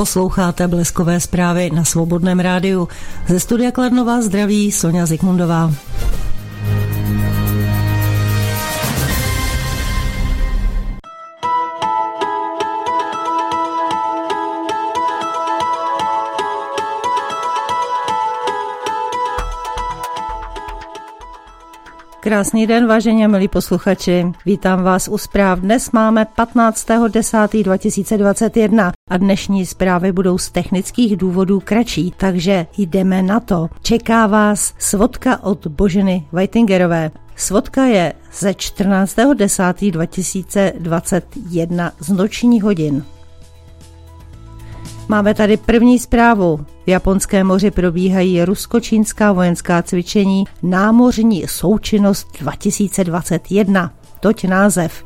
Posloucháte Bleskové zprávy na Svobodném rádiu. Ze studia Kladno vás zdraví Sonja Zikmundová. Krásný den, vážení a milí posluchači. Vítám vás u zpráv. Dnes máme 15.10.2021 a dnešní zprávy budou z technických důvodů kratší, takže jdeme na to. Čeká vás svodka od Boženy Weitingerové. Svodka je ze 14.10.2021 z nočních hodin. Máme tady první zprávu. V Japonském moři probíhají rusko-čínská vojenská cvičení Námořní součinnost 2021. Toť název.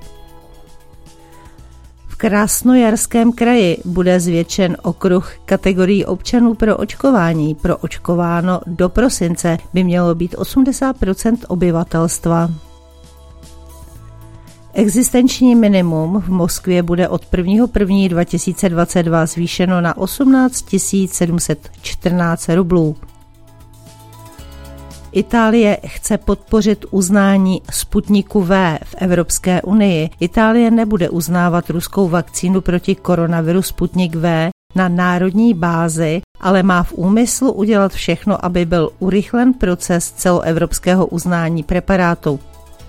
V Krasnojarském kraji bude zvětšen okruh kategorií občanů pro očkování. Pro očkováno do prosince by mělo být 80% obyvatelstva. Existenční minimum v Moskvě bude od 1.1.2022 zvýšeno na 18 714 rublů. Itálie chce podpořit uznání Sputniku V v Evropské unii. Itálie nebude uznávat ruskou vakcínu proti koronaviru Sputnik V na národní bázi, ale má v úmyslu udělat všechno, aby byl urychlen proces celoevropského uznání preparátu.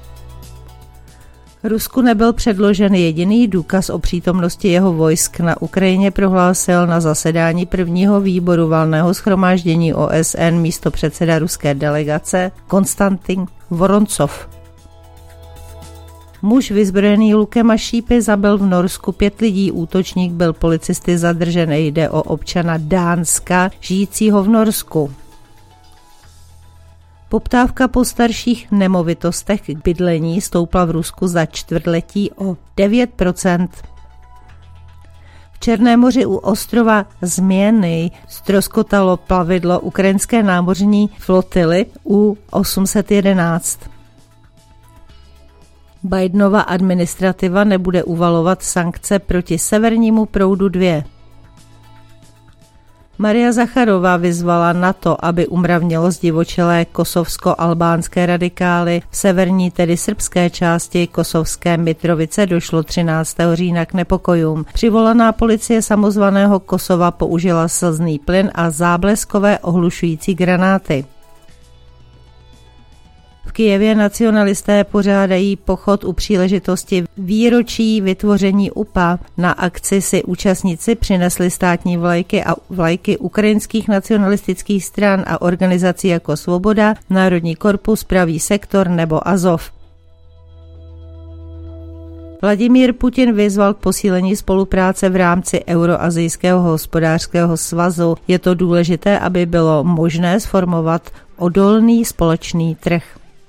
Rusku nebyl předložen jediný důkaz o přítomnosti jeho vojsk na Ukrajině, prohlásil na zasedání prvního výboru valného shromáždění OSN místopředseda ruské delegace Konstantin Voroncov. Muž vyzbrojený lukem a šípy zabil v Norsku 5 lidí, útočník byl policisty zadržen, jde o občana Dánska žijícího v Norsku. Poptávka po starších nemovitostech k bydlení stoupla v Rusku za čtvrtletí o 9%. V Černém moři u ostrova Změny ztroskotalo plavidlo ukrajinské námořní flotily U-811. Bidenova administrativa nebude uvalovat sankce proti Severnímu proudu 2. Maria Zacharová vyzvala NATO, aby umravnilo zdivočelé kosovsko-albánské radikály. V severní, tedy srbské části kosovské Mitrovice došlo 13. října k nepokojům. Přivolaná policie samozvaného Kosova použila slzný plyn a zábleskové ohlušující granáty. V Kyjevě nacionalisté pořádají pochod u příležitosti výročí vytvoření UPA. Na akci si účastníci přinesli státní vlajky a vlajky ukrajinských nacionalistických stran a organizací jako Svoboda, Národní korpus, Pravý sektor nebo Azov. Vladimír Putin vyzval k posílení spolupráce v rámci Euroazijského hospodářského svazu. Je to důležité, aby bylo možné sformovat odolný společný trh.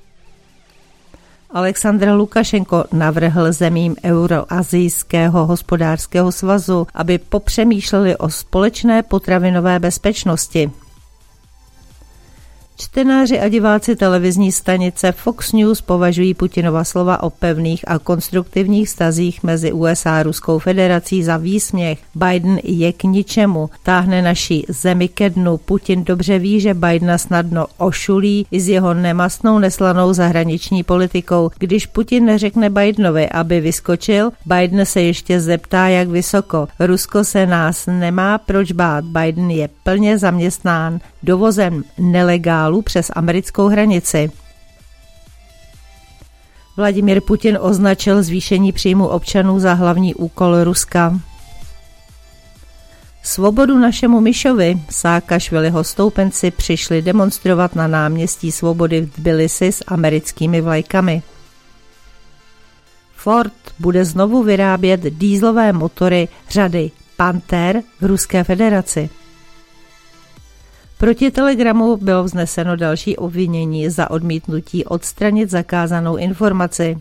Aleksandr Lukašenko navrhl zemím Euroazijského hospodářského svazu, aby popřemýšleli o společné potravinové bezpečnosti. Čtenáři a diváci televizní stanice Fox News považují Putinova slova o pevných a konstruktivních vztazích mezi USA a Ruskou federací za výsměch. Biden je k ničemu, táhne naší zemi ke dnu. Putin dobře ví, že Bidena snadno ošulí i s jeho nemastnou neslanou zahraniční politikou. Když Putin neřekne Bidenovi, aby vyskočil, Biden se ještě zeptá, jak vysoko. Rusko se nás nemá proč bát. Biden je plně zaměstnán dovozem nelegálů přes americkou hranici. Vladimír Putin označil zvýšení příjmu občanů za hlavní úkol Ruska. Svobodu našemu Mišovi, Saakašviliho stoupenci přišli demonstrovat na náměstí Svobody v Tbilisi s americkými vlajkami. Ford bude znovu vyrábět dieselové motory řady Panther v Ruské federaci. Proti Telegramu bylo vzneseno další obvinění za odmítnutí odstranit zakázanou informaci.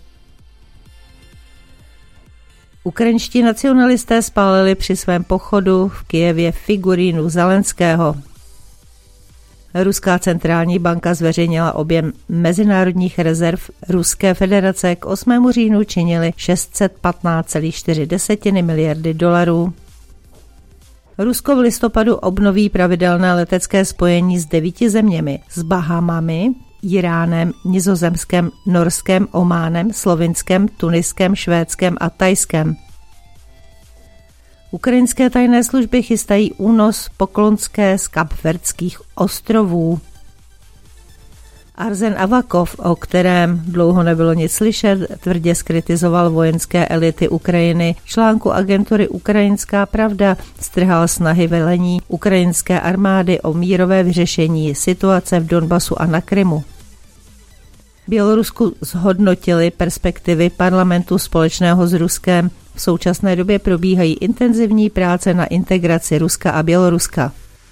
Ukrajinští nacionalisté spálili při svém pochodu v Kyjevě figurínu Zelenského. Ruská centrální banka zveřejnila objem mezinárodních rezerv Ruské federace. K 8. říjnu činily 615,4 miliardy dolarů. Rusko v listopadu obnoví pravidelné letecké spojení s 9 zeměmi, s Bahamami, Iránem, Nizozemskem, Norskem, Ománem, Slovinskem, Tuniskem, Švédskem a Thajskem. Ukrajinské tajné služby chystají únos Poklonské z Kapverdských ostrovů. Arsen Avakov, o kterém dlouho nebylo nic slyšet, tvrdě zkritizoval vojenské elity Ukrajiny. V článku agentury Ukrajinská pravda strhal snahy velení ukrajinské armády o mírové vyřešení situace v Donbasu a na Krymu. V Bělorusku zhodnotili perspektivy parlamentu společného s Ruskem. V současné době probíhají intenzivní práce na integraci Ruska a Běloruska.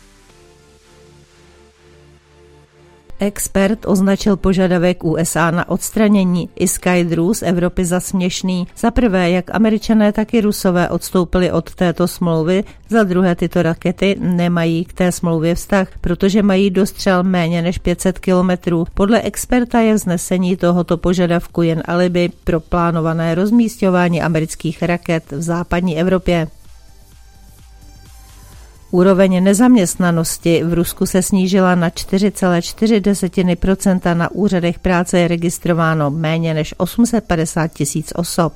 Expert označil požadavek USA na odstranění Iskajdrů z Evropy za směšný. Za prvé, jak Američané, tak i Rusové odstoupili od této smlouvy, za druhé tyto rakety nemají k té smlouvě vztah, protože mají dostřel méně než 500 kilometrů. Podle experta je vznesení tohoto požadavku jen alibi pro plánované rozmísťování amerických raket v západní Evropě. Úroveň nezaměstnanosti v Rusku se snížila na 4,4%, na úřadech práce je registrováno méně než 850 000 osob.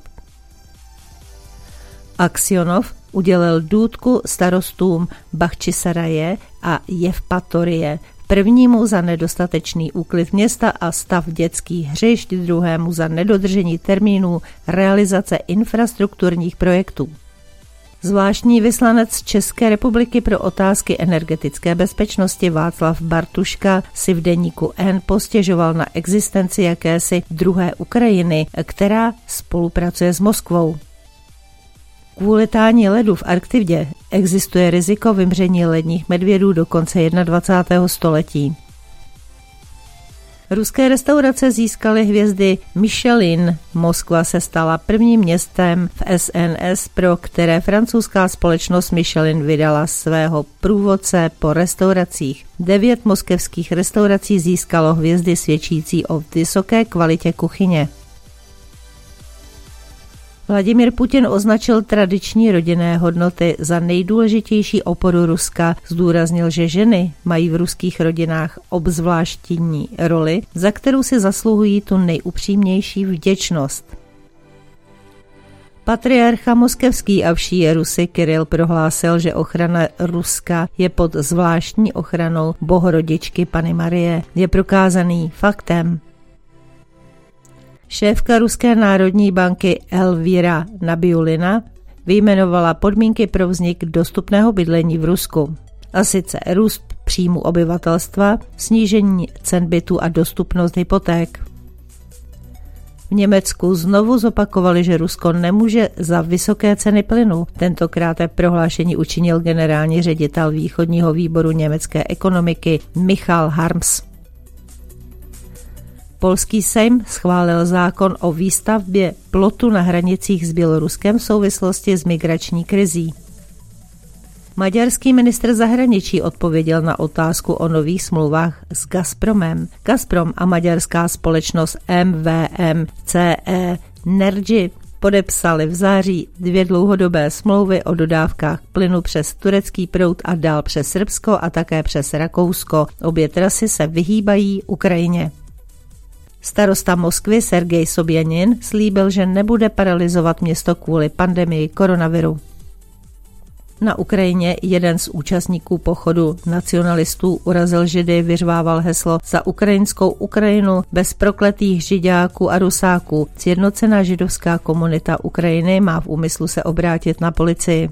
Aksionov udělil důtku starostům Bachčisaraje a Jevpatorie, prvnímu za nedostatečný úklid města a stav dětských hřišť, druhému za nedodržení termínů realizace infrastrukturních projektů. Zvláštní vyslanec České republiky pro otázky energetické bezpečnosti Václav Bartuška si v deníku N postěžoval na existenci jakési druhé Ukrajiny, která spolupracuje s Moskvou. Kvůli tání ledu v Arktidě existuje riziko vymření ledních medvědů do konce 21. století. Ruské restaurace získaly hvězdy Michelin. Moskva se stala prvním městem v SNS, pro které francouzská společnost Michelin vydala svého průvodce po restauracích. 9 moskevských restaurací získalo hvězdy svědčící o vysoké kvalitě kuchyně. Vladimír Putin označil tradiční rodinné hodnoty za nejdůležitější oporu Ruska. Zdůraznil, že ženy mají v ruských rodinách obzvláštní roli, za kterou si zasluhují tu nejupřímnější vděčnost. Patriarcha moskevský a vší Rusy Kiril prohlásil, že ochrana Ruska je pod zvláštní ochranou Bohorodičky Panny Marie. Je prokázaný faktem. Šéfka Ruské národní banky Elvira Nabiulina vyjmenovala podmínky pro vznik dostupného bydlení v Rusku. A sice růst příjmu obyvatelstva, snížení cen bytů a dostupnost hypoték. V Německu znovu zopakovali, že Rusko nemůže za vysoké ceny plynu. Tentokrát prohlášení učinil generální ředitel východního výboru německé ekonomiky Michal Harms. Polský sejm schválil zákon o výstavbě plotu na hranicích s Běloruskem v souvislosti s migrační krizí. Maďarský ministr zahraničí odpověděl na otázku o nových smlouvách s Gazpromem. Gazprom a maďarská společnost MVM-CE Nergy podepsali v září 2 dlouhodobé smlouvy o dodávkách plynu přes turecký proud a dál přes Srbsko a také přes Rakousko. Obě trasy se vyhýbají Ukrajině. Starosta Moskvy Sergej Sobjanin slíbil, že nebude paralyzovat město kvůli pandemii koronaviru. Na Ukrajině jeden z účastníků pochodu nacionalistů urazil Židy, vyřvával heslo za ukrajinskou Ukrajinu bez prokletých žiďáků a rusáků. Sjednocená židovská komunita Ukrajiny má v úmyslu se obrátit na policii.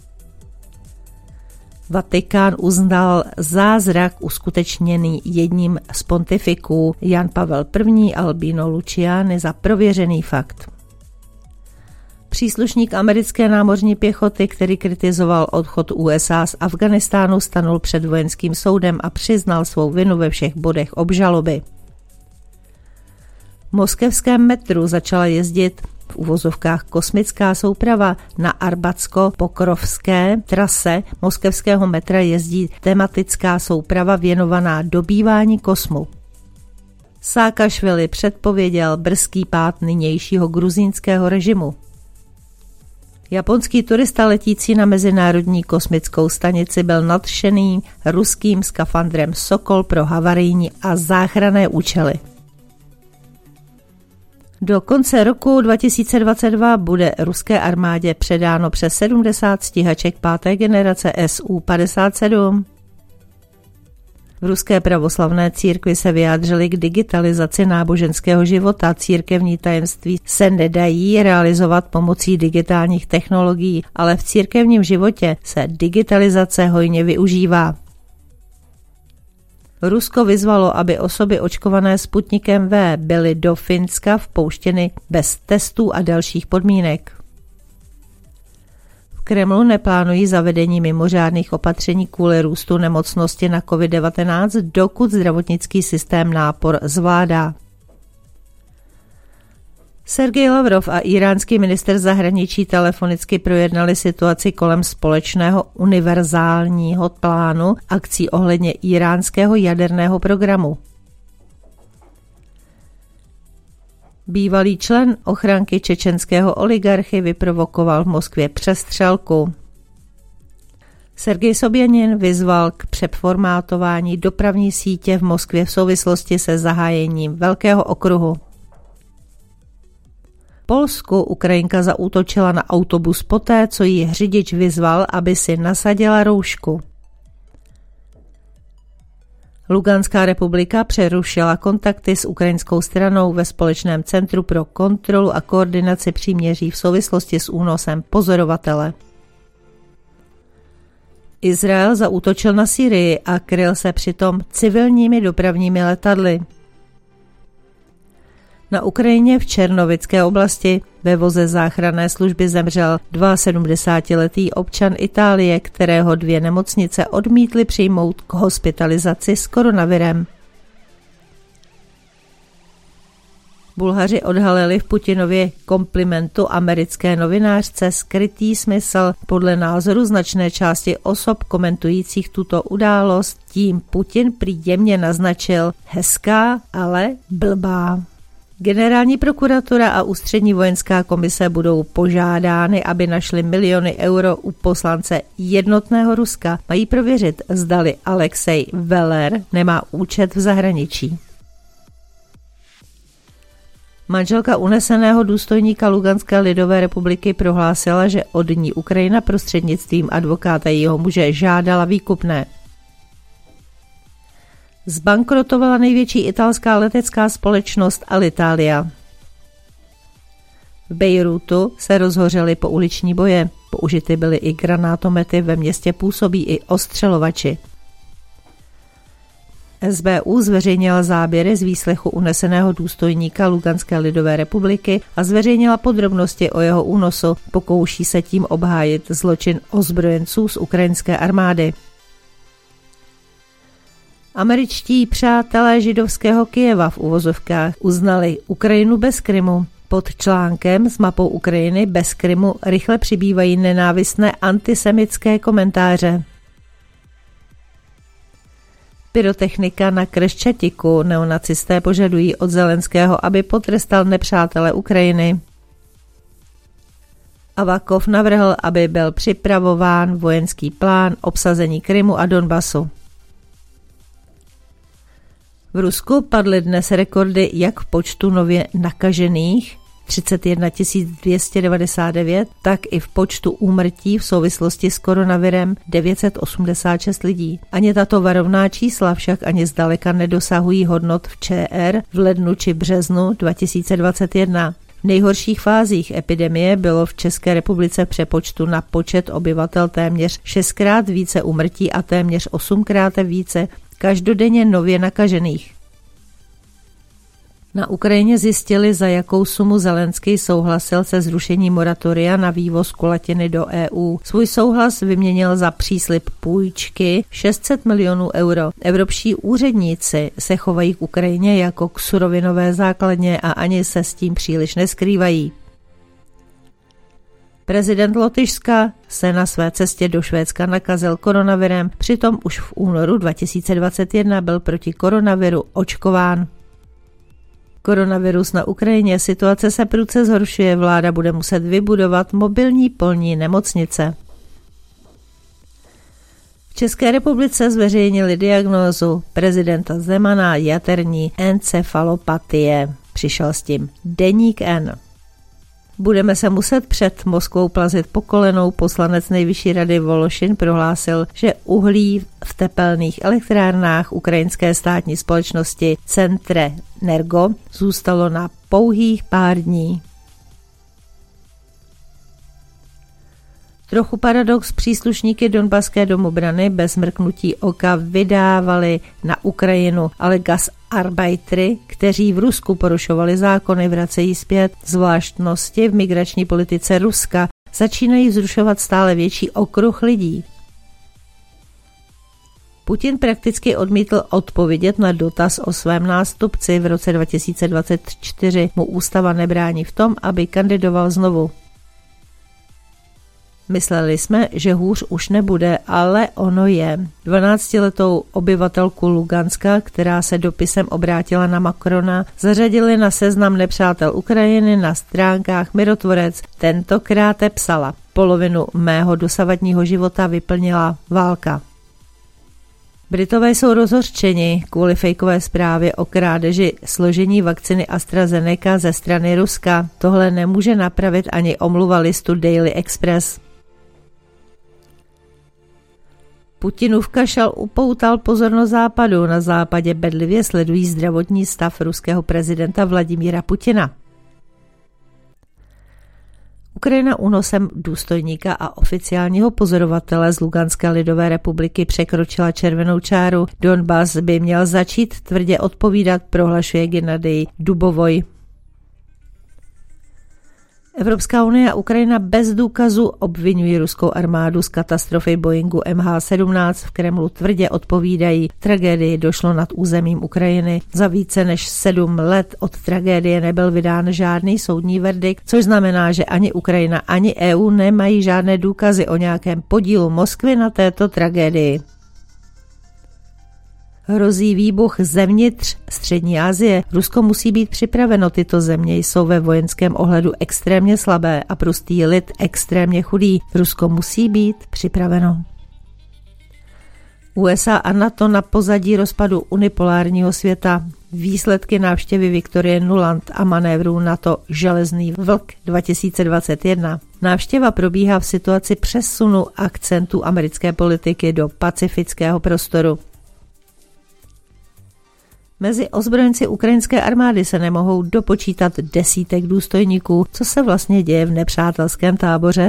Vatikán uznal zázrak uskutečněný jedním z pontifiků Jan Pavel I. Albino Luciani za prověřený fakt. Příslušník americké námořní pěchoty, který kritizoval odchod USA z Afghánistánu, stanul před vojenským soudem a přiznal svou vinu ve všech bodech obžaloby. V moskevském metru začala jezdit v uvozovkách kosmická souprava. Na Arbatsko-Pokrovské trase moskevského metra jezdí tematická souprava věnovaná dobývání kosmu. Saakašvili předpověděl brzký pád nynějšího gruzínského režimu. Japonský turista letící na mezinárodní kosmickou stanici byl nadšený ruským skafandrem Sokol pro havarijní a záchranné účely. Do konce roku 2022 bude ruské armádě předáno přes 70 stíhaček 5. generace Su-57. V ruské pravoslavné církvi se vyjádřili k digitalizaci náboženského života. Církevní tajemství se nedají realizovat pomocí digitálních technologií, ale v církevním životě se digitalizace hojně využívá. Rusko vyzvalo, aby osoby očkované Sputnikem V byly do Finska vpouštěny bez testů a dalších podmínek. V Kremlu neplánují zavedení mimořádných opatření kvůli růstu nemocnosti na COVID-19, dokud zdravotnický systém nápor zvládá. Sergej Lavrov a iránský ministr zahraničí telefonicky projednali situaci kolem společného univerzálního plánu akcí ohledně iránského jaderného programu. Bývalý člen ochranky čečenského oligarchy vyprovokoval v Moskvě přestřelku. Sergej Sobjanin vyzval k přeformátování dopravní sítě v Moskvě v souvislosti se zahájením velkého okruhu. V Polsku Ukrajinka zaútočila na autobus poté, co jí řidič vyzval, aby si nasadila roušku. Luganská republika přerušila kontakty s ukrajinskou stranou ve společném centru pro kontrolu a koordinaci příměří v souvislosti s únosem pozorovatele. Izrael zaútočil na Sýrii a kryl se přitom civilními dopravními letadly. Na Ukrajině v Černovické oblasti ve voze záchranné služby zemřel 72letý občan Itálie, kterého 2 nemocnice odmítly přijmout k hospitalizaci s koronavirem. Bulhaři odhalili v Putinově komplimentu americké novinářce skrytý smysl. Podle názoru značné části osob komentujících tuto událost tím Putin prý jemně naznačil hezká, ale blbá. Generální prokuratura a ústřední vojenská komise budou požádány, aby našli miliony euro u poslance Jednotného Ruska. Mají prověřit, zdali Alexej Veller nemá účet v zahraničí. Manželka uneseného důstojníka Luganské lidové republiky prohlásila, že od ní Ukrajina prostřednictvím advokáta jeho muže žádala výkupné. Zbankrotovala největší italská letecká společnost Alitalia. V Bejrútu se rozhořely pouliční boje. Použity byly i granátomety, ve městě působí i ostřelovači. SBU zveřejnila záběry z výslechu uneseného důstojníka Luganské lidové republiky a zveřejnila podrobnosti o jeho únosu. Pokouší se tím obhájit zločin ozbrojenců z ukrajinské armády. Američtí přátelé židovského Kyjeva v uvozovkách uznali Ukrajinu bez Krymu. Pod článkem s mapou Ukrajiny bez Krymu rychle přibývají nenávistné antisemické komentáře. Pyrotechnika na Kreščatiku. Neonacisté požadují od Zelenského, aby potrestal nepřátele Ukrajiny. Avakov navrhl, aby byl připravován vojenský plán obsazení Krymu a Donbasu. V Rusku padly dnes rekordy jak v počtu nově nakažených 31 299, tak i v počtu úmrtí v souvislosti s koronavirem 986 lidí. Ani tato varovná čísla však ani zdaleka nedosahují hodnot v ČR v lednu či březnu 2021. V nejhorších fázích epidemie bylo v České republice v přepočtu na počet obyvatel téměř 6krát více úmrtí a téměř 8krát více každodenně nově nakažených. Na Ukrajině zjistili, za jakou sumu Zelenský souhlasil se zrušením moratoria na vývoz kulatiny do EU. Svůj souhlas vyměnil za příslib půjčky 600 milionů euro. Evropští úředníci se chovají k Ukrajině jako k surovinové základně a ani se s tím příliš neskrývají. Prezident Lotyšska se na své cestě do Švédska nakazil koronavirem, přitom už v únoru 2021 byl proti koronaviru očkován. Koronavirus na Ukrajině, situace se prudce zhoršuje, vláda bude muset vybudovat mobilní polní nemocnice. V České republice zveřejnili diagnózu prezidenta Zemana jaterní encefalopatie. Přišel s tím Deník N. Budeme se muset před Moskvou plazit po kolenou. Poslanec Nejvyšší rady Vološin prohlásil, že uhlí v tepelných elektrárnách ukrajinské státní společnosti Centrenergo zůstalo na pouhých pár dní. Trochu paradox, příslušníky Donbaské domobrany bez mrknutí oka vydávali na Ukrajinu, ale gastarbeitery, kteří v Rusku porušovali zákony, vracejí zpět. Zvláštnosti v migrační politice Ruska začínají vzrušovat stále větší okruh lidí. Putin prakticky odmítl odpovědět na dotaz o svém nástupci. V roce 2024 mu ústava nebrání v tom, aby kandidoval znovu. Mysleli jsme, že hůř už nebude, ale ono je. 12letou obyvatelku Luganska, která se dopisem obrátila na Macrona, zařadili na seznam nepřátel Ukrajiny na stránkách Mirotvorec. Tentokrát psala: polovinu mého dosavadního života vyplnila válka. Britové jsou rozhořčeni kvůli fejkové zprávě o krádeži složení vakcíny AstraZeneca ze strany Ruska. Tohle nemůže napravit ani omluva listu Daily Express. Putinův kašel upoutal pozornost Západu. Na Západě bedlivě sledují zdravotní stav ruského prezidenta Vladimíra Putina. Ukrajina únosem důstojníka a oficiálního pozorovatele z Luganské lidové republiky překročila červenou čáru. Donbas by měl začít tvrdě odpovídat, prohlašuje Gennadij Dubovoj. Evropská unie a Ukrajina bez důkazu obvinují ruskou armádu z katastrofy Boeingu MH17. V Kremlu tvrdě odpovídají. Tragédii došlo nad územím Ukrajiny. Za více než 7 let od tragédie nebyl vydán žádný soudní verdikt, což znamená, že ani Ukrajina, ani EU nemají žádné důkazy o nějakém podílu Moskvy na této tragédii. Hrozí výbuch zevnitř Střední Asie. Rusko musí být připraveno. Tyto země jsou ve vojenském ohledu extrémně slabé a prostý lid extrémně chudý. Rusko musí být připraveno. USA a NATO na pozadí rozpadu unipolárního světa. Výsledky návštěvy Victorie Nuland a manévrů NATO Železný vlk 2021. Návštěva probíhá v situaci přesunu akcentu americké politiky do pacifického prostoru. Mezi ozbrojenci ukrajinské armády se nemohou dopočítat desítek důstojníků. Co se vlastně děje v nepřátelském táboře?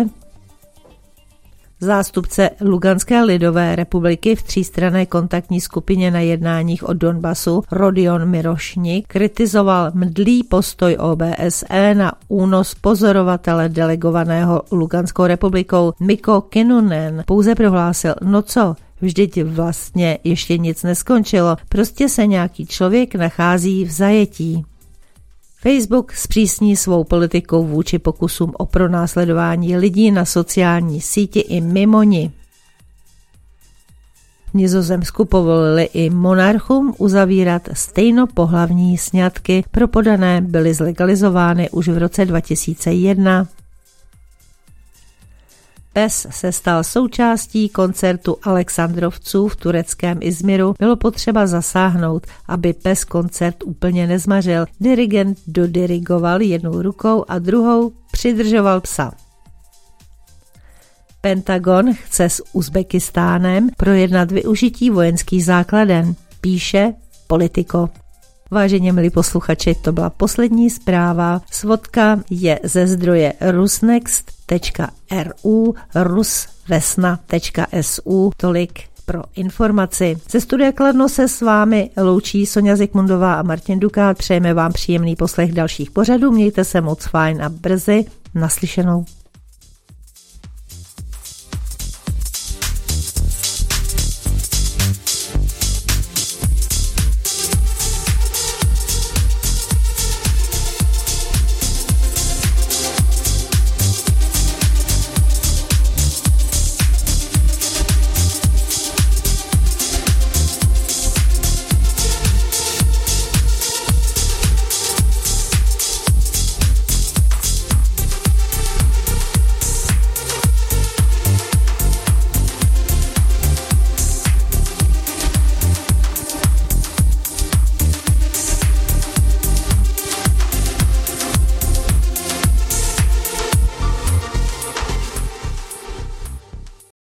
Zástupce Luganské lidové republiky v třístranné kontaktní skupině na jednáních o Donbasu Rodion Mirošník kritizoval mdlý postoj OBSE na únos pozorovatele delegovaného Luganskou republikou Mikko Kinnunen. Pouze prohlásil, no co, vždyť vlastně ještě nic neskončilo, prostě se nějaký člověk nachází v zajetí. Facebook zpřísní svou politikou vůči pokusům o pronásledování lidí na sociální síti i mimo ní. V Nizozemsku povolili i monarchům uzavírat stejnopohlavní sňatky. Pro podané byly zlegalizovány už v roce 2001. PES se stal součástí koncertu Alexandrovců v tureckém Izmiru. Bylo potřeba zasáhnout, aby PES koncert úplně nezmařil. Dirigent dodirigoval jednou rukou a druhou přidržoval psa. Pentagon chce s Uzbekistánem projednat využití vojenských základen, píše Politico. Vážení milí posluchači, to byla poslední zpráva. Svodka je ze zdroje rusnext.ru, rusvesna.su. Tolik pro informaci. Ze studia Kladno se s vámi loučí Sonja Zikmundová a Martin Dukát. Přejeme vám příjemný poslech dalších pořadů. Mějte se moc fajn a brzy naslyšenou.